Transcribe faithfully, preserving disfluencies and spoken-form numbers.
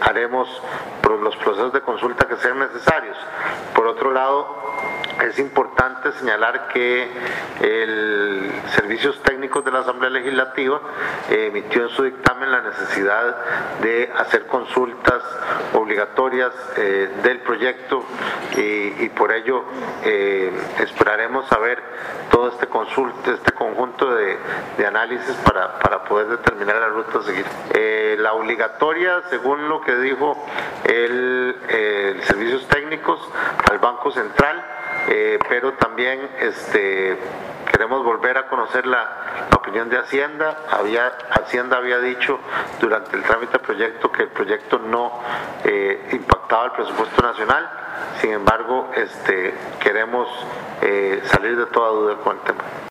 haremos los procesos de consulta que sean necesarios. Por otro lado, es importante señalar que el Servicios Técnicos de la Asamblea Legislativa eh, emitió en su dictamen la necesidad de hacer consultas obligatorias eh, del proyecto y, y por ello eh, esperaremos saber todo este consulta, este conjunto de, de análisis para, para poder determinar la ruta a seguir. Eh, la obligatoria, según lo que dijo el, el Servicios Técnicos al Banco Central, Eh, pero también este, queremos volver a conocer la, la opinión de Hacienda. Había, Hacienda había dicho durante el trámite del proyecto que el proyecto no eh, impactaba el presupuesto nacional. Sin embargo, este, queremos eh, salir de toda duda con el tema.